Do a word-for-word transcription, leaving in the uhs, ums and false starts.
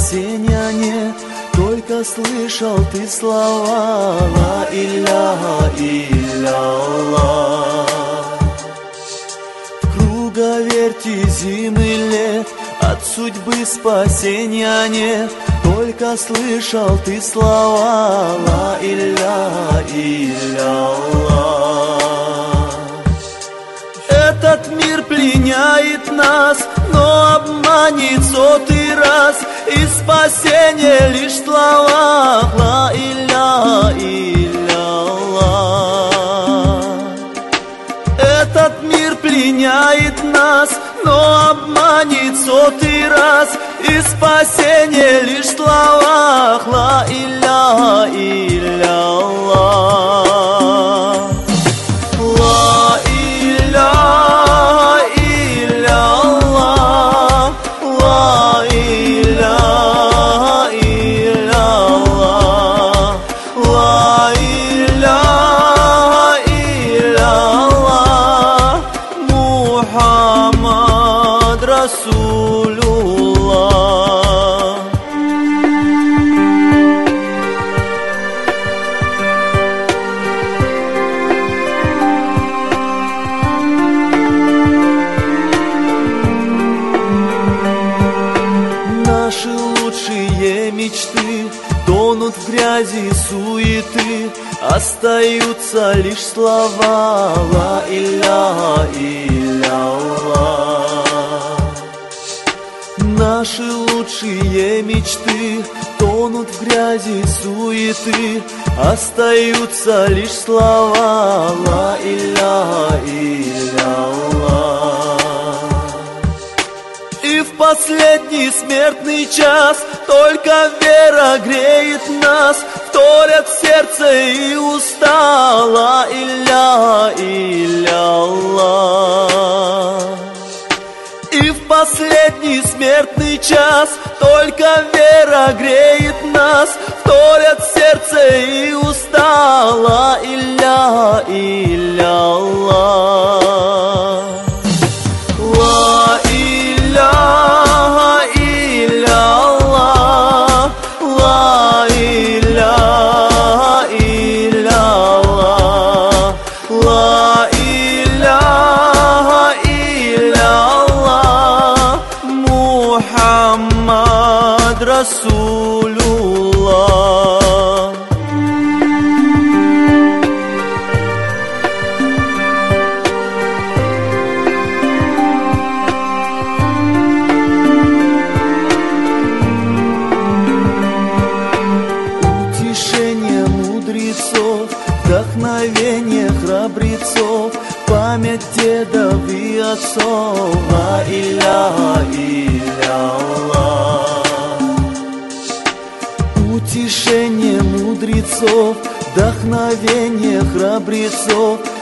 спасения нет, только слышал ты слова ла илляха илля-Аллах. В круговерти зимы лет от судьбы спасения нет, только слышал ты слова ла илляха илля-Аллах. Этот мир пленяет нас, но обманет сотый раз, и спасение лишь в словах ла илляха илля-Аллах. Этот мир пленяет нас, но обманет сотый раз, и спасение лишь в словах ла илляха илля-Аллах. Ла илляха илля-Аллах, ла илляха илля-Аллах, ла илляха илля-Аллах, Мухаммад Расулуллах. Наши лучшие мечты тонут в грязи суеты, остаются лишь слова ла илляха илля-Аллах. Наши лучшие мечты тонут в грязи суеты, остаются лишь слова ла илляха илля-Аллах. И в последний смертный час только вера греет нас, вторят сердце и уста ла илляха илля-Аллах. И в последний смертный час только вера греет нас, вторят сердце и уста ла илляха илля-Аллах. Ла илляха илля-Аллах, ла илляха илля-Аллах, ла илляха илля-Аллах, Мухаммад Расулуллах. Утешение мудрецов, вдохновение храбрецов, память дедов и отцов ла илляха илля-Аллах. Утешение мудрецов, вдохновение храбрецов,